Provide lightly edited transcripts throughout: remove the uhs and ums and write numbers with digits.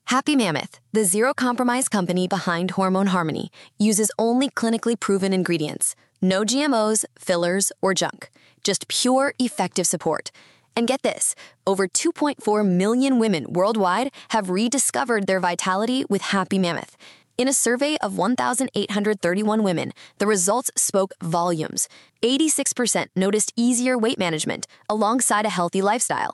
Happy Mammoth, the zero-compromise company behind Hormone Harmony, uses only clinically proven ingredients. No GMOs, fillers, or junk. Just pure, effective support. And get this, over 2.4 million women worldwide have rediscovered their vitality with Happy Mammoth. In a survey of 1,831 women, the results spoke volumes. 86% noticed easier weight management alongside a healthy lifestyle.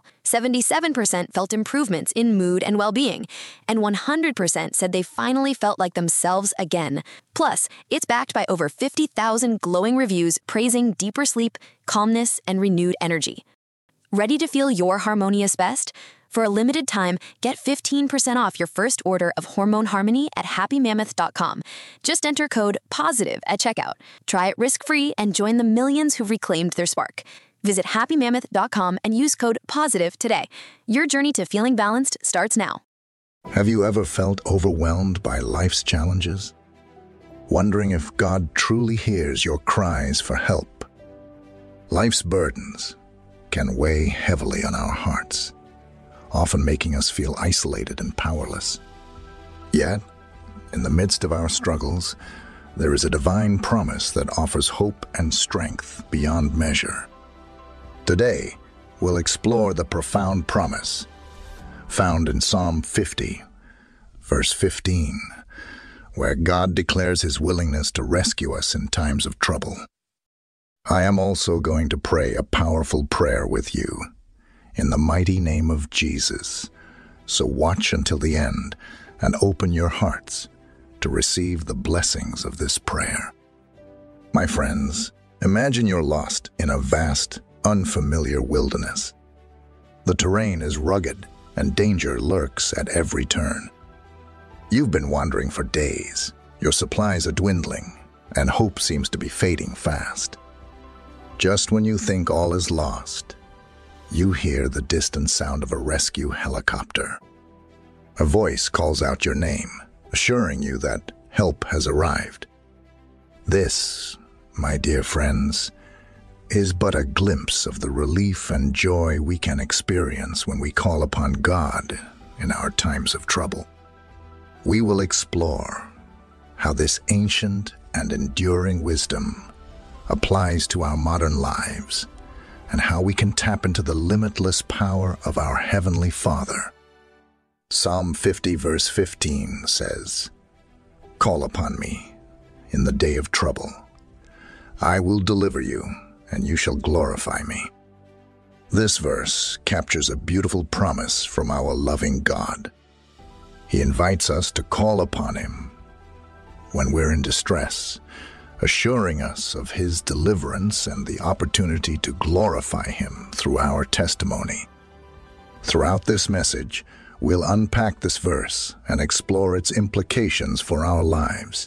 77% felt improvements in mood and well-being. And 100% said they finally felt like themselves again. Plus, it's backed by over 50,000 glowing reviews praising deeper sleep, calmness, and renewed energy. Ready to feel your harmonious best? For a limited time, get 15% off your first order of Hormone Harmony at happymammoth.com. Just enter code POSITIVE at checkout. Try it risk-free and join the millions who've reclaimed their spark. Visit happymammoth.com and use code POSITIVE today. Your journey to feeling balanced starts now. Have you ever felt overwhelmed by life's challenges? Wondering if God truly hears your cries for help? Life's burdens can weigh heavily on our hearts, often making us feel isolated and powerless. Yet, in the midst of our struggles, there is a divine promise that offers hope and strength beyond measure. Today, we'll explore the profound promise found in Psalm 50, verse 15, where God declares his willingness to rescue us in times of trouble. I am also going to pray a powerful prayer with you, in the mighty name of Jesus. So watch until the end and open your hearts to receive the blessings of this prayer. My friends, imagine you're lost in a vast, unfamiliar wilderness. The terrain is rugged and danger lurks at every turn. You've been wandering for days, your supplies are dwindling, and hope seems to be fading fast. Just when you think all is lost, you hear the distant sound of a rescue helicopter. A voice calls out your name, assuring you that help has arrived. This, my dear friends, is but a glimpse of the relief and joy we can experience when we call upon God in our times of trouble. We will explore how this ancient and enduring wisdom applies to our modern lives, and how we can tap into the limitless power of our Heavenly Father. Psalm 50 verse 15 says, "Call upon me in the day of trouble. I will deliver you, and you shall glorify me." This verse captures a beautiful promise from our loving God. He invites us to call upon him when we're in distress, assuring us of his deliverance and the opportunity to glorify him through our testimony. Throughout this message, we'll unpack this verse and explore its implications for our lives.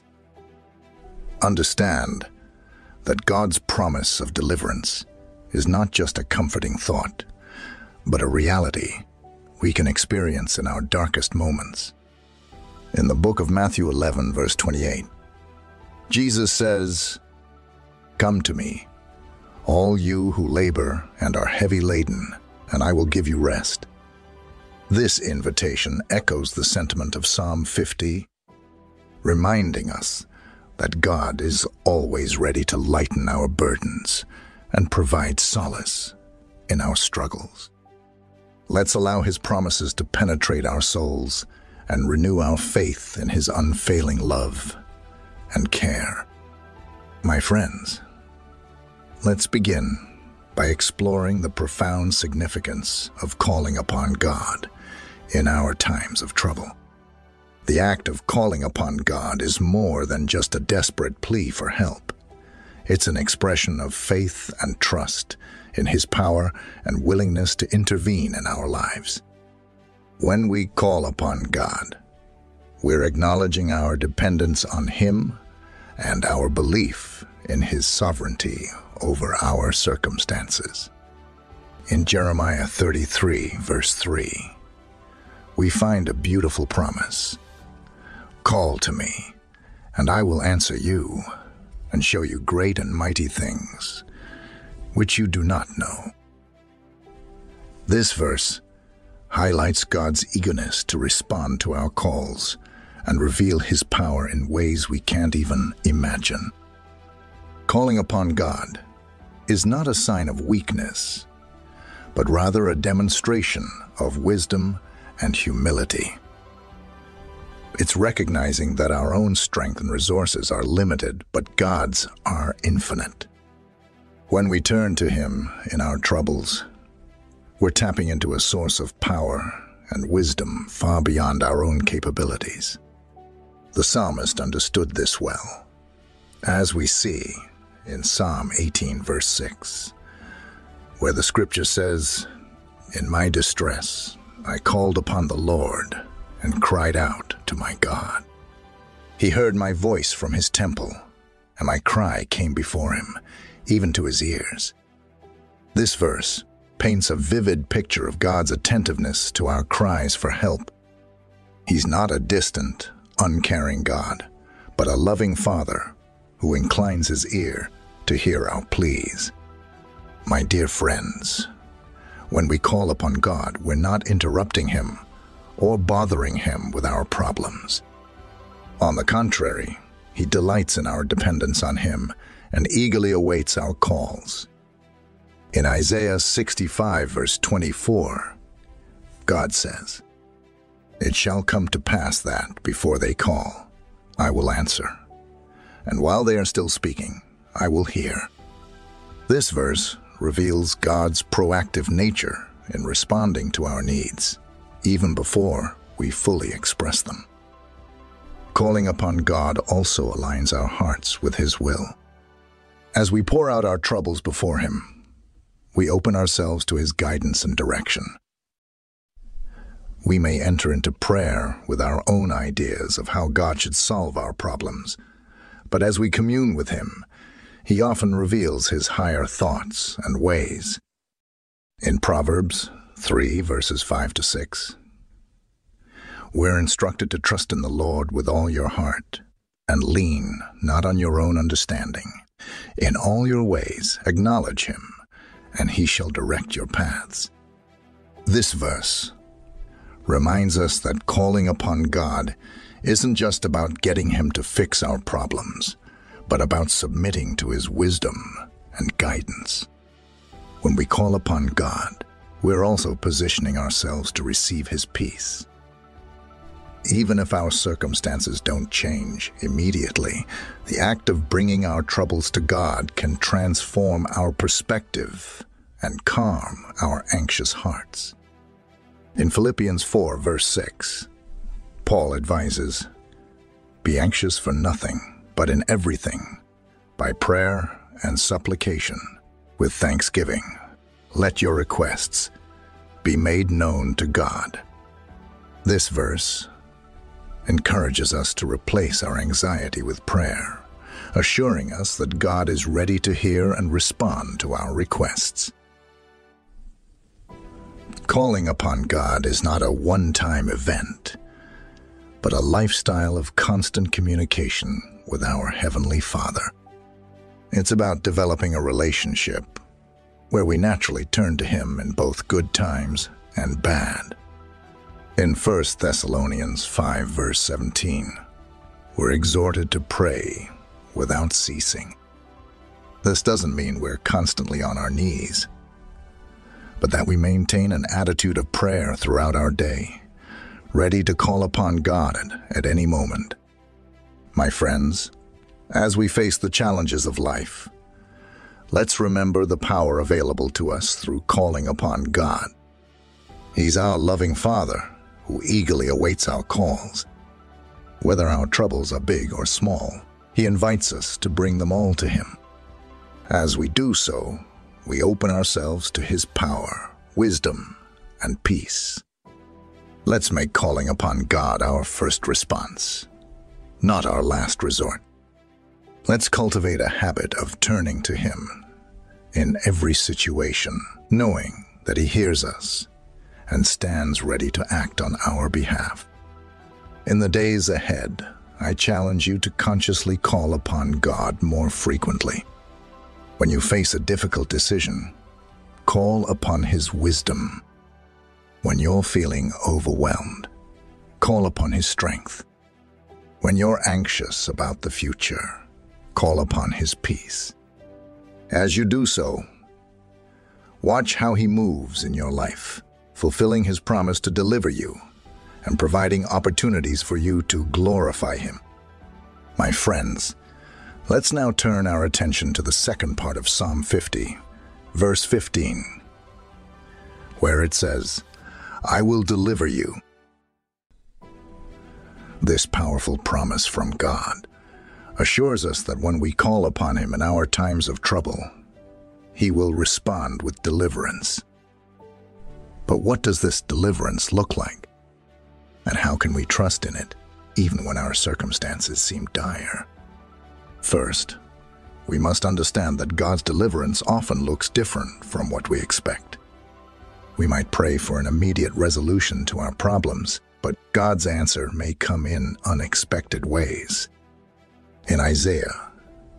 Understand that God's promise of deliverance is not just a comforting thought, but a reality we can experience in our darkest moments. In the book of Matthew 11, verse 28, Jesus says, "Come to me, all you who labor and are heavy laden, and I will give you rest." This invitation echoes the sentiment of Psalm 50, reminding us that God is always ready to lighten our burdens and provide solace in our struggles. Let's allow his promises to penetrate our souls and renew our faith in his unfailing love and care. My friends, let's begin by exploring the profound significance of calling upon God in our times of trouble. The act of calling upon God is more than just a desperate plea for help. It's an expression of faith and trust in his power and willingness to intervene in our lives. When we call upon God, we're acknowledging our dependence on him and our belief in his sovereignty over our circumstances. In Jeremiah 33, verse 3, we find a beautiful promise. "Call to me, and I will answer you, and show you great and mighty things, which you do not know." This verse highlights God's eagerness to respond to our calls and reveal His power in ways we can't even imagine. Calling upon God is not a sign of weakness, but rather a demonstration of wisdom and humility. It's recognizing that our own strength and resources are limited, but God's are infinite. When we turn to Him in our troubles, we're tapping into a source of power and wisdom far beyond our own capabilities. The psalmist understood this well, as we see in Psalm 18, verse 6, where the scripture says, "In my distress, I called upon the Lord and cried out to my God. He heard my voice from His temple, and my cry came before Him, even to His ears." This verse paints a vivid picture of God's attentiveness to our cries for help. He's not a distant, uncaring God, but a loving Father who inclines His ear to hear our pleas. My dear friends, when we call upon God, we're not interrupting Him or bothering Him with our problems. On the contrary, He delights in our dependence on Him and eagerly awaits our calls. In Isaiah 65, verse 24, God says, "It shall come to pass that, before they call, I will answer, and while they are still speaking, I will hear." This verse reveals God's proactive nature in responding to our needs, even before we fully express them. Calling upon God also aligns our hearts with His will. As we pour out our troubles before Him, we open ourselves to His guidance and direction. We may enter into prayer with our own ideas of how God should solve our problems, but as we commune with Him, He often reveals His higher thoughts and ways. In Proverbs 3, verses 5 to 6, we're instructed to trust in the Lord with all your heart and lean not on your own understanding. In all your ways acknowledge Him, and He shall direct your paths. This verse reminds us that calling upon God isn't just about getting Him to fix our problems, but about submitting to His wisdom and guidance. When we call upon God, we're also positioning ourselves to receive His peace. Even if our circumstances don't change immediately, the act of bringing our troubles to God can transform our perspective and calm our anxious hearts. In Philippians 4, verse 6, Paul advises, "Be anxious for nothing, but in everything, by prayer and supplication, with thanksgiving, let your requests be made known to God." This verse encourages us to replace our anxiety with prayer, assuring us that God is ready to hear and respond to our requests. Calling upon God is not a one-time event, but a lifestyle of constant communication with our Heavenly Father. It's about developing a relationship where we naturally turn to Him in both good times and bad. In 1 Thessalonians 5, verse 17, we're exhorted to pray without ceasing. This doesn't mean we're constantly on our knees, but that we maintain an attitude of prayer throughout our day, ready to call upon God at any moment. My friends, as we face the challenges of life, let's remember the power available to us through calling upon God. He's our loving Father who eagerly awaits our calls. Whether our troubles are big or small, He invites us to bring them all to Him. As we do so, we open ourselves to His power, wisdom, and peace. Let's make calling upon God our first response, not our last resort. Let's cultivate a habit of turning to Him in every situation, knowing that He hears us and stands ready to act on our behalf. In the days ahead, I challenge you to consciously call upon God more frequently. When you face a difficult decision, call upon His wisdom. When you're feeling overwhelmed, call upon His strength. When you're anxious about the future, call upon His peace. As you do so, watch how He moves in your life, fulfilling His promise to deliver you and providing opportunities for you to glorify Him. My friends, let's now turn our attention to the second part of Psalm 50, verse 15, where it says, "I will deliver you." This powerful promise from God assures us that when we call upon Him in our times of trouble, He will respond with deliverance. But what does this deliverance look like? And how can we trust in it, even when our circumstances seem dire? First, we must understand that God's deliverance often looks different from what we expect. We might pray for an immediate resolution to our problems, but God's answer may come in unexpected ways. In Isaiah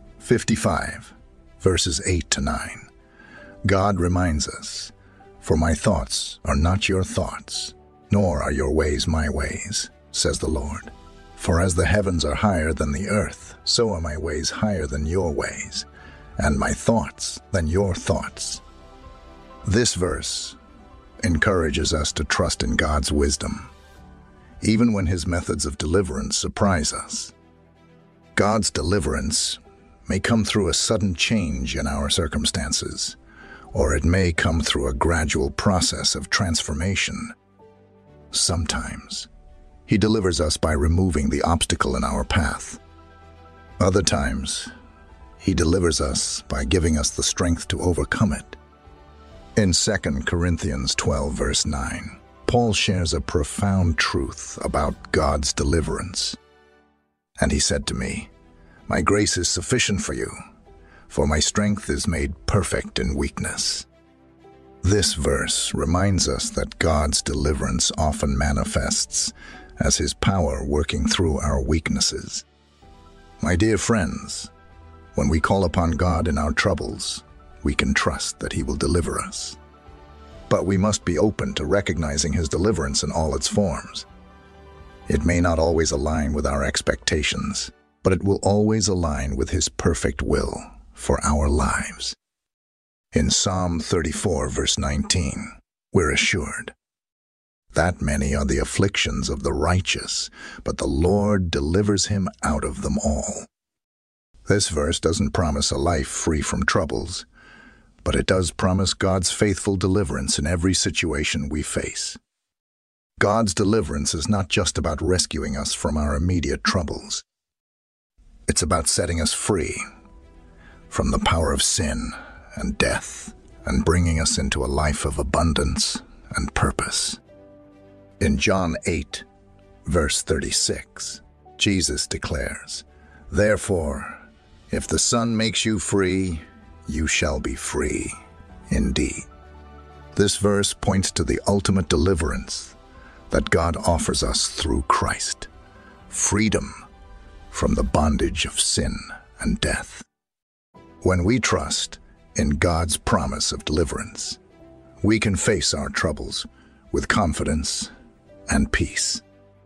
55, verses 8 to 9, God reminds us, "For my thoughts are not your thoughts, nor are your ways my ways, says the Lord. For as the heavens are higher than the earth, so are my ways higher than your ways, and my thoughts than your thoughts." This verse encourages us to trust in God's wisdom, even when His methods of deliverance surprise us. God's deliverance may come through a sudden change in our circumstances, or it may come through a gradual process of transformation. Sometimes, He delivers us by removing the obstacle in our path. Other times, He delivers us by giving us the strength to overcome it. In 2 Corinthians 12, verse 9, Paul shares a profound truth about God's deliverance. "And he said to me, 'My grace is sufficient for you, for my strength is made perfect in weakness.'" This verse reminds us that God's deliverance often manifests as His power working through our weaknesses. My dear friends, when we call upon God in our troubles, we can trust that He will deliver us. But we must be open to recognizing His deliverance in all its forms. It may not always align with our expectations, but it will always align with His perfect will for our lives. In Psalm 34, verse 19, we're assured, "That many are the afflictions of the righteous, but the Lord delivers him out of them all." This verse doesn't promise a life free from troubles, but it does promise God's faithful deliverance in every situation we face. God's deliverance is not just about rescuing us from our immediate troubles. It's about setting us free from the power of sin and death, and bringing us into a life of abundance and purpose. In John 8, verse 36, Jesus declares, "Therefore, if the Son makes you free, you shall be free indeed." This verse points to the ultimate deliverance that God offers us through Christ, freedom from the bondage of sin and death. When we trust in God's promise of deliverance, we can face our troubles with confidence and peace.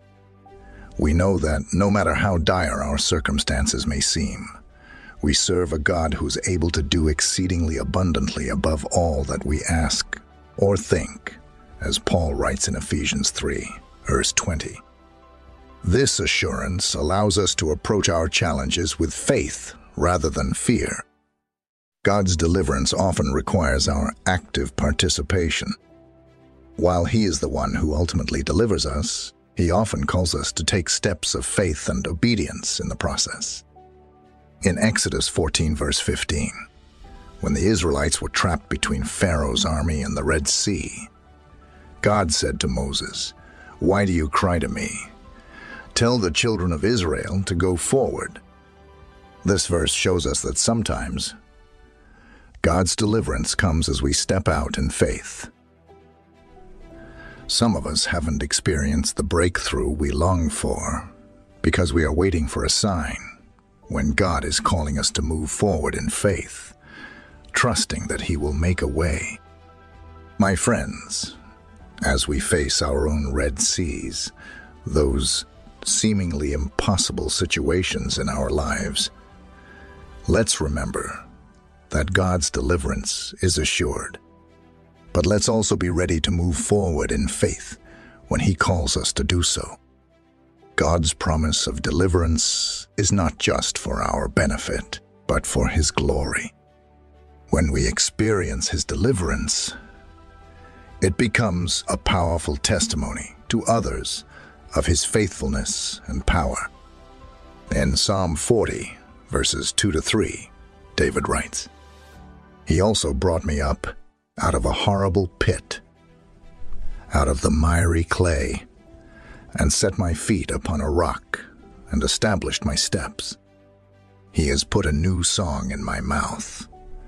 We know that no matter how dire our circumstances may seem, we serve a God who's able to do exceedingly abundantly above all that we ask or think, as Paul writes in Ephesians 3, verse 20. This assurance allows us to approach our challenges with faith rather than fear. God's deliverance often requires our active participation. While He is the one who ultimately delivers us, He often calls us to take steps of faith and obedience in the process. In Exodus 14, verse 15, when the Israelites were trapped between Pharaoh's army and the Red Sea, God said to Moses, "Why do you cry to me? Tell the children of Israel to go forward." This verse shows us that sometimes God's deliverance comes as we step out in faith. Some of us haven't experienced the breakthrough we long for because we are waiting for a sign, when God is calling us to move forward in faith, trusting that He will make a way. My friends, As we face our own Red Seas, those seemingly impossible situations in our lives, let's remember that God's deliverance is assured. But let's also be ready to move forward in faith when He calls us to do so. God's promise of deliverance is not just for our benefit, but for His glory. When we experience His deliverance, it becomes a powerful testimony to others of His faithfulness and power. In Psalm 40, verses 2-3, David writes, "He also brought me up out of a horrible pit, out of the miry clay, and set my feet upon a rock, and established my steps. He has put a new song in my mouth,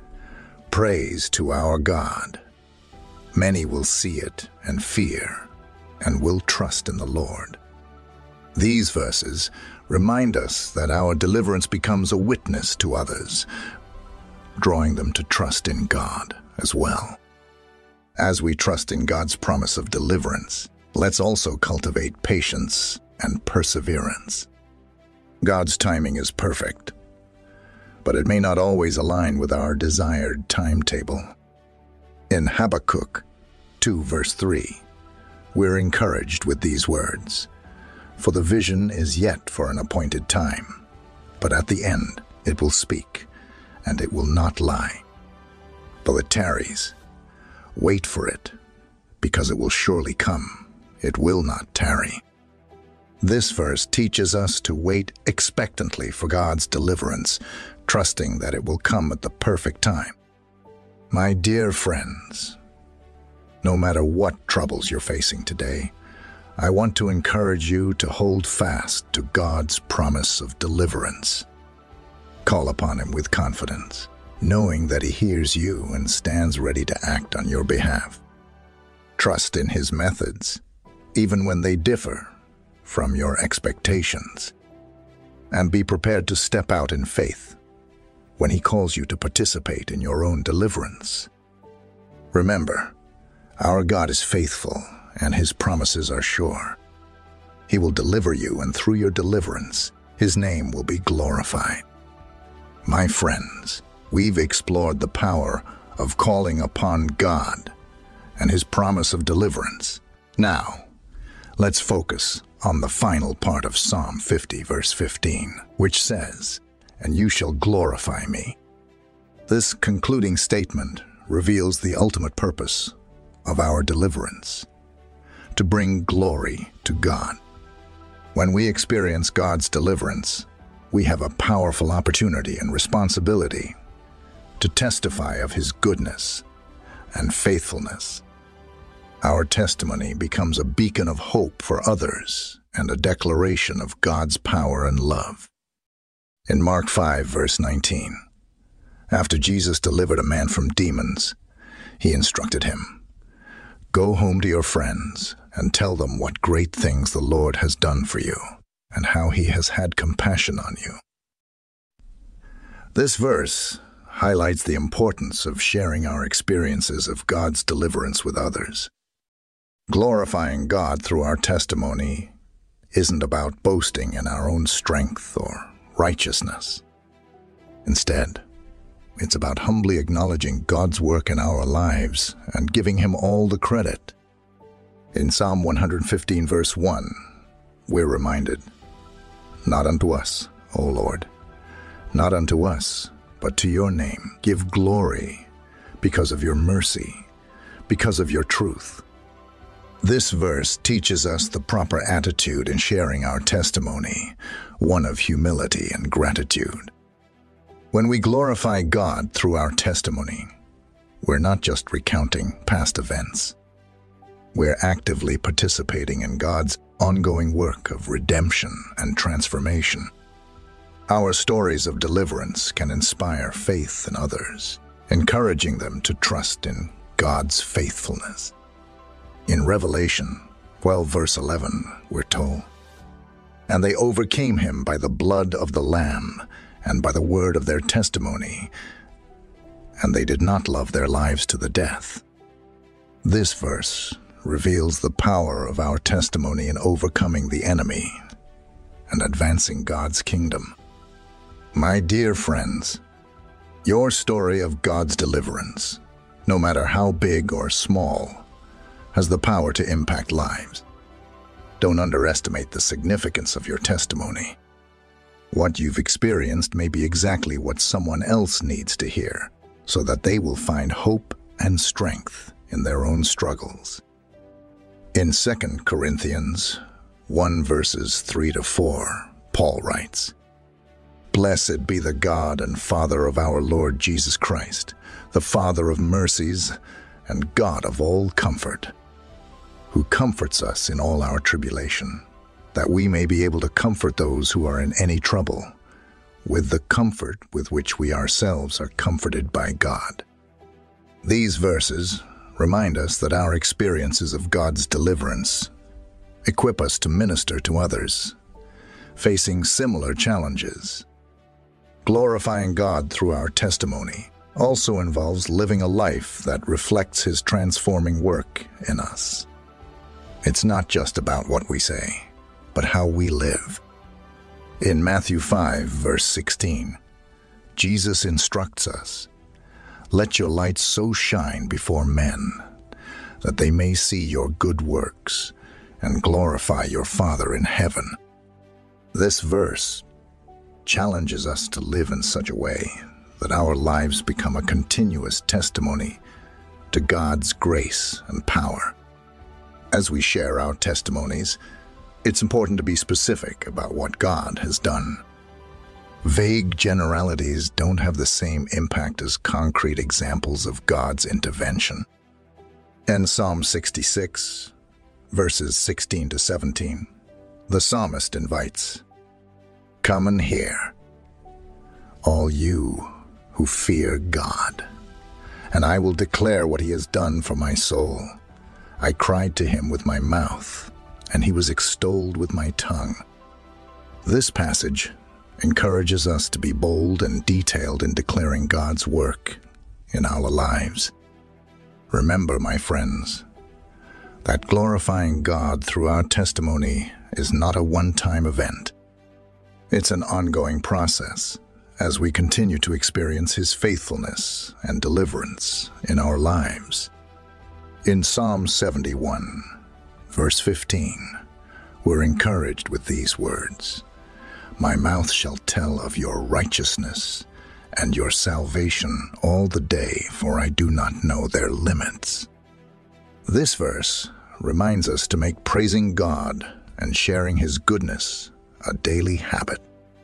praise to our God. Many will see it and fear, and will trust in the Lord." These verses remind us that our deliverance becomes a witness to others, drawing them to trust in God as well. As we trust in God's promise of deliverance, let's also cultivate patience and perseverance. God's timing is perfect, but it may not always align with our desired timetable. In Habakkuk 2, verse 3, we're encouraged with these words, "For the vision is yet for an appointed time, but at the end it will speak, and it will not lie. Though it tarries, wait for it, because it will surely come. It will not tarry." This verse teaches us to wait expectantly for God's deliverance, trusting that it will come at the perfect time. My dear friends, no matter what troubles you're facing today, I want to encourage you to hold fast to God's promise of deliverance. Call upon Him with confidence, knowing that He hears you and stands ready to act on your behalf. Trust in His methods, even when they differ from your expectations, and be prepared to step out in faith when He calls you to participate in your own deliverance. Remember, our God is faithful and His promises are sure. He will deliver you, and through your deliverance, His name will be glorified. My friends, we've explored the power of calling upon God and His promise of deliverance. Now, let's focus on the final part of Psalm 50, verse 15, which says, "And you shall glorify me." This concluding statement reveals the ultimate purpose of our deliverance: to bring glory to God. When we experience God's deliverance, we have a powerful opportunity and responsibility to testify of His goodness and faithfulness. Our testimony becomes a beacon of hope for others and a declaration of God's power and love. In Mark 5, verse 19, after Jesus delivered a man from demons, He instructed him, "Go home to your friends and tell them what great things the Lord has done for you and how He has had compassion on you." This verse highlights the importance of sharing our experiences of God's deliverance with others. Glorifying God through our testimony isn't about boasting in our own strength or righteousness. Instead, it's about humbly acknowledging God's work in our lives and giving Him all the credit. In Psalm 115, verse 1, we're reminded, "Not unto us, O Lord, not unto us, but to your name give glory because of your mercy, because of your truth." This verse teaches us the proper attitude in sharing our testimony, one of humility and gratitude. When we glorify God through our testimony, we're not just recounting past events. We're actively participating in God's ongoing work of redemption and transformation. Our stories of deliverance can inspire faith in others, encouraging them to trust in God's faithfulness. In Revelation 12, verse 11, we're told, "And they overcame Him by the blood of the Lamb and by the word of their testimony, and they did not love their lives to the death." This verse reveals the power of our testimony in overcoming the enemy and advancing God's kingdom. My dear friends, your story of God's deliverance, no matter how big or small, has the power to impact lives. Don't underestimate the significance of your testimony. What you've experienced may be exactly what someone else needs to hear, so that they will find hope and strength in their own struggles. In 2 Corinthians 1 verses 3-4, Paul writes, "Blessed be the God and Father of our Lord Jesus Christ, the Father of mercies and God of all comfort, who comforts us in all our tribulation, that we may be able to comfort those who are in any trouble, with the comfort with which we ourselves are comforted by God." These verses remind us that our experiences of God's deliverance equip us to minister to others facing similar challenges. Glorifying God through our testimony also involves living a life that reflects His transforming work in us. It's not just about what we say, but how we live. In Matthew 5, verse 16, Jesus instructs us, "Let your light so shine before men, that they may see your good works and glorify your Father in heaven." This verse challenges us to live in such a way that our lives become a continuous testimony to God's grace and power. As we share our testimonies, it's important to be specific about what God has done. Vague generalities don't have the same impact as concrete examples of God's intervention. In Psalm 66, verses 16-17, the psalmist invites, "Come and hear, all you who fear God, and I will declare what He has done for my soul. I cried to Him with my mouth, and He was extolled with my tongue." This passage encourages us to be bold and detailed in declaring God's work in our lives. Remember, my friends, that glorifying God through our testimony is not a one-time event. It's an ongoing process as we continue to experience His faithfulness and deliverance in our lives. In Psalm 71, verse 15, we're encouraged with these words, "My mouth shall tell of your righteousness and your salvation all the day, for I do not know their limits." This verse reminds us to make praising God and sharing His goodness a daily habit.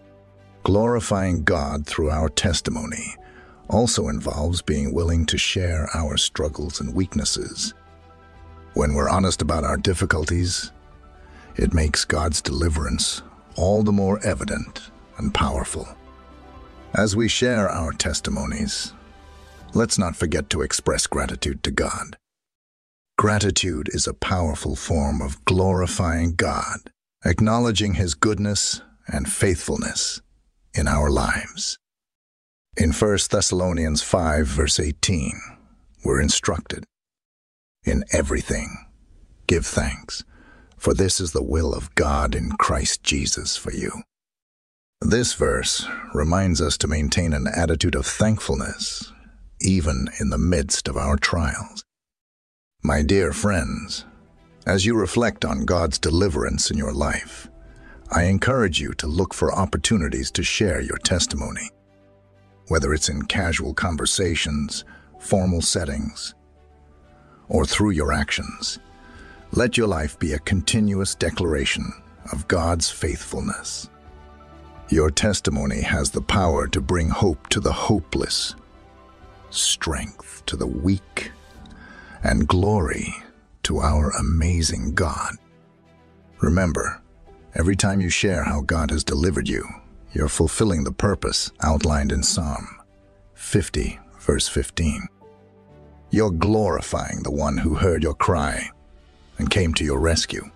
Glorifying God through our testimony also involves being willing to share our struggles and weaknesses. When we're honest about our difficulties, it makes God's deliverance all the more evident and powerful. As we share our testimonies, let's not forget to express gratitude to God. Gratitude is a powerful form of glorifying God, acknowledging His goodness and faithfulness in our lives. In 1 Thessalonians 5, verse 18, we're instructed, "In everything, give thanks, for this is the will of God in Christ Jesus for you." This verse reminds us to maintain an attitude of thankfulness, even in the midst of our trials. My dear friends, as you reflect on God's deliverance in your life, I encourage you to look for opportunities to share your testimony. Whether it's in casual conversations, formal settings, or through your actions, let your life be a continuous declaration of God's faithfulness. Your testimony has the power to bring hope to the hopeless, strength to the weak, and glory to our amazing God. Remember, every time you share how God has delivered you, you're fulfilling the purpose outlined in Psalm 50, verse 15. You're glorifying the one who heard your cry and came to your rescue.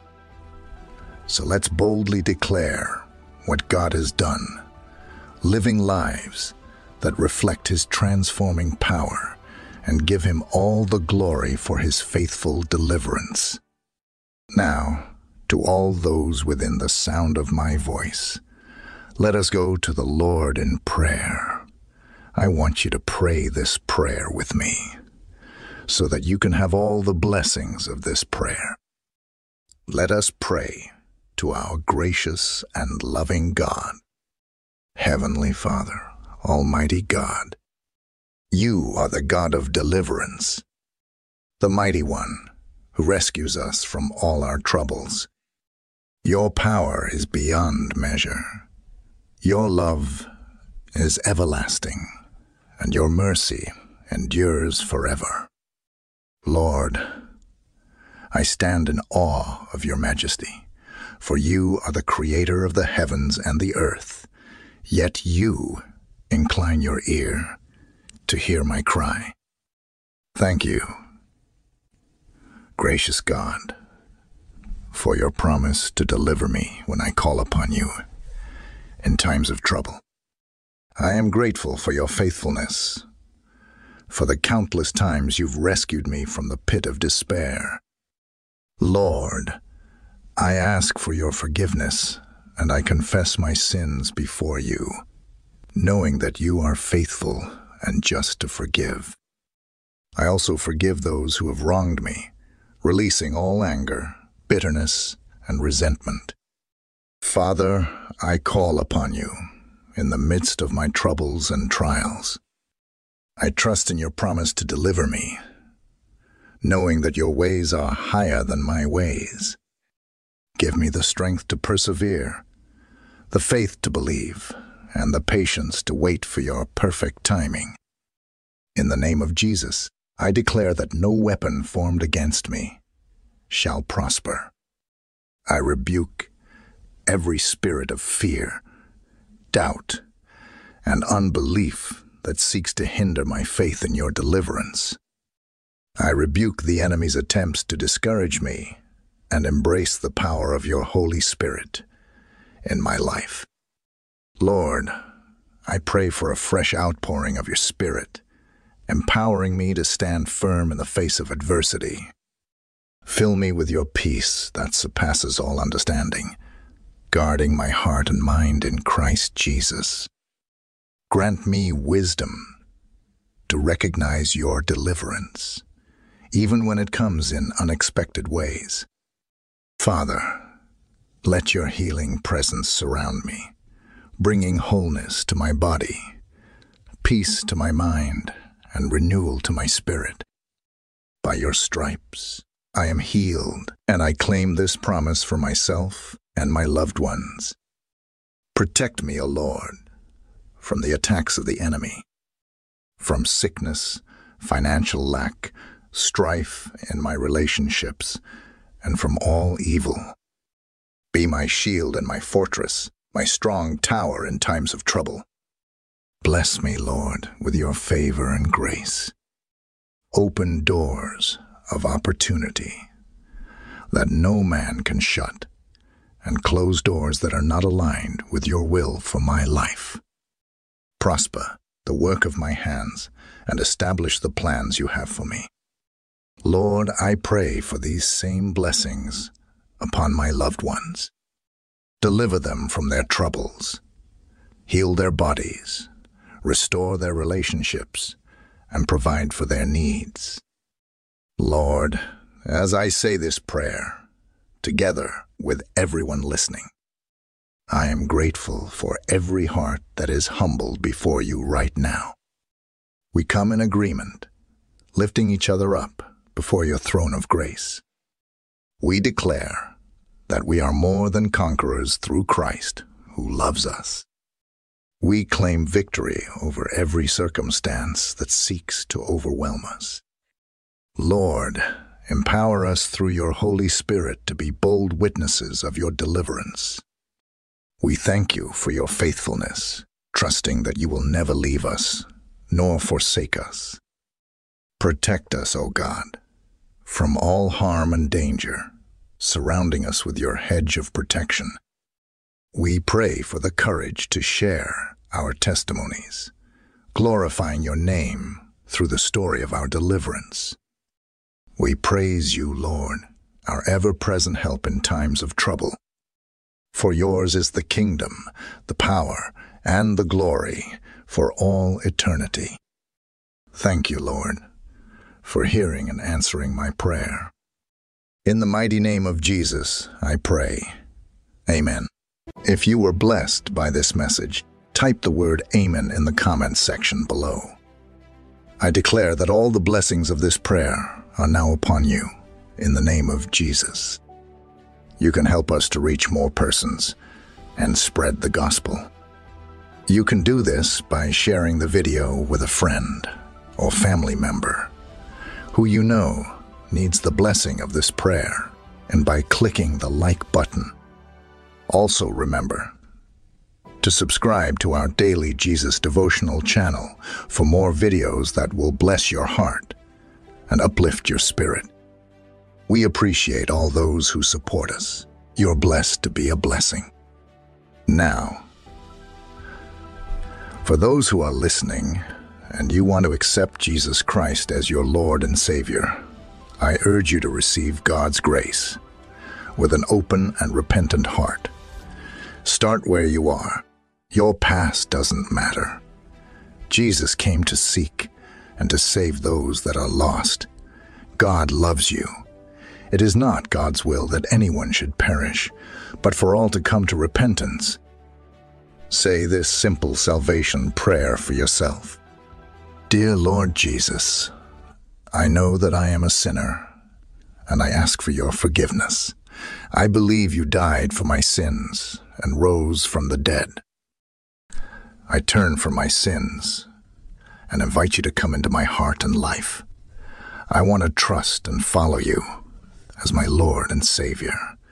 So let's boldly declare what God has done, living lives that reflect His transforming power and give him all the glory for his faithful deliverance. Now, to all those within the sound of my voice, let us go to the Lord in prayer. I want you to pray this prayer with me, so that you can have all the blessings of this prayer. Let us pray to our gracious and loving God. Heavenly Father, Almighty God, you are the God of deliverance, the Mighty One who rescues us from all our troubles. Your power is beyond measure. Your love is everlasting, and your mercy endures forever. Lord, I stand in awe of your majesty, for you are the creator of the heavens and the earth, yet you incline your ear to hear my cry. Thank you, gracious God, for your promise to deliver me when I call upon you in times of trouble. I am grateful for your faithfulness, for the countless times you've rescued me from the pit of despair. Lord, I ask for your forgiveness, and I confess my sins before you, knowing that you are faithful and just to forgive. I also forgive those who have wronged me, releasing all anger, bitterness, and resentment. Father, I call upon you in the midst of my troubles and trials. I trust in your promise to deliver me, knowing that your ways are higher than my ways. Give me the strength to persevere, the faith to believe, and the patience to wait for your perfect timing. In the name of Jesus, I declare that no weapon formed against me shall prosper. I rebuke every spirit of fear, doubt, and unbelief that seeks to hinder my faith in your deliverance. I rebuke the enemy's attempts to discourage me and embrace the power of your Holy Spirit in my life. Lord, I pray for a fresh outpouring of your Spirit, empowering me to stand firm in the face of adversity. Fill me with your peace that surpasses all understanding, guarding my heart and mind in Christ Jesus. Grant me wisdom to recognize your deliverance, even when it comes in unexpected ways. Father, let your healing presence surround me, bringing wholeness to my body, peace to my mind, and renewal to my spirit. By your stripes, I am healed, and I claim this promise for myself and my loved ones. Protect me, O Lord, from the attacks of the enemy, from sickness, financial lack, strife in my relationships, and from all evil. Be my shield and my fortress, my strong tower in times of trouble. Bless me, Lord, with your favor and grace. Open doors of opportunity that no man can shut, and close doors that are not aligned with your will for my life. Prosper the work of my hands and establish the plans you have for me. Lord, I pray for these same blessings upon my loved ones. Deliver them from their troubles, heal their bodies, restore their relationships, and provide for their needs. Lord, as I say this prayer, together with everyone listening, I am grateful for every heart that is humbled before you right now. We come in agreement, lifting each other up before your throne of grace. We declare that we are more than conquerors through Christ who loves us. We claim victory over every circumstance that seeks to overwhelm us. Lord, empower us through your Holy Spirit to be bold witnesses of your deliverance. We thank you for your faithfulness, trusting that you will never leave us, nor forsake us. Protect us, O God, from all harm and danger, surrounding us with your hedge of protection. We pray for the courage to share our testimonies, glorifying your name through the story of our deliverance. We praise you, Lord, our ever-present help in times of trouble. For yours is the kingdom, the power, and the glory for all eternity. Thank you, Lord, for hearing and answering my prayer. In the mighty name of Jesus, I pray. Amen. If you were blessed by this message, type the word Amen in the comments section below. I declare that all the blessings of this prayer are now upon you, in the name of Jesus. You can help us to reach more persons and spread the gospel. You can do this by sharing the video with a friend or family member who you know needs the blessing of this prayer, and by clicking the like button. Also remember to subscribe to our daily Jesus devotional channel for more videos that will bless your heart and uplift your spirit. We appreciate all those who support us. You're blessed to be a blessing. Now, for those who are listening and you want to accept Jesus Christ as your Lord and Savior, I urge you to receive God's grace with an open and repentant heart. Start where you are. Your past doesn't matter. Jesus came to seek and to save those that are lost. God loves you. It is not God's will that anyone should perish, but for all to come to repentance. Say this simple salvation prayer for yourself. Dear Lord Jesus, I know that I am a sinner, and I ask for your forgiveness. I believe you died for my sins and rose from the dead. I turn from my sins and invite you to come into my heart and life. I want to trust and follow you as my Lord and Savior.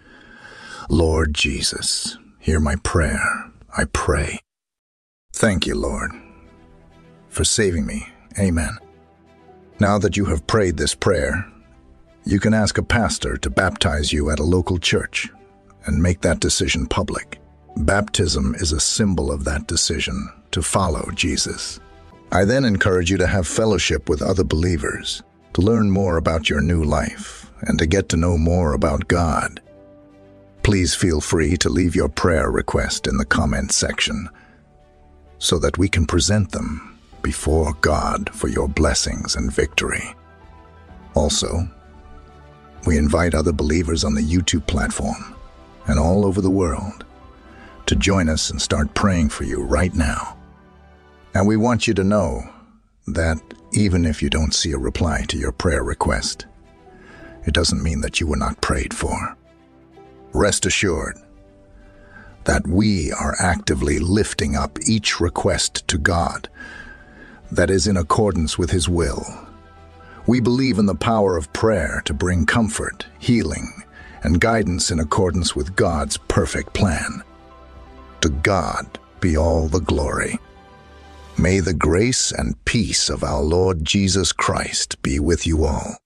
Lord Jesus, hear my prayer, I pray. Thank you, Lord, for saving me. Amen. Now that you have prayed this prayer, you can ask a pastor to baptize you at a local church and make that decision public. Baptism is a symbol of that decision to follow Jesus. I then encourage you to have fellowship with other believers, to learn more about your new life, and to get to know more about God. Please feel free to leave your prayer request in the comments section so that we can present them before God for your blessings and victory. Also, we invite other believers on the YouTube platform and all over the world to join us and start praying for you right now. And we want you to know that even if you don't see a reply to your prayer request, it doesn't mean that you were not prayed for. Rest assured that we are actively lifting up each request to God that is in accordance with His will. We believe in the power of prayer to bring comfort, healing, and guidance in accordance with God's perfect plan. To God be all the glory. May the grace and peace of our Lord Jesus Christ be with you all.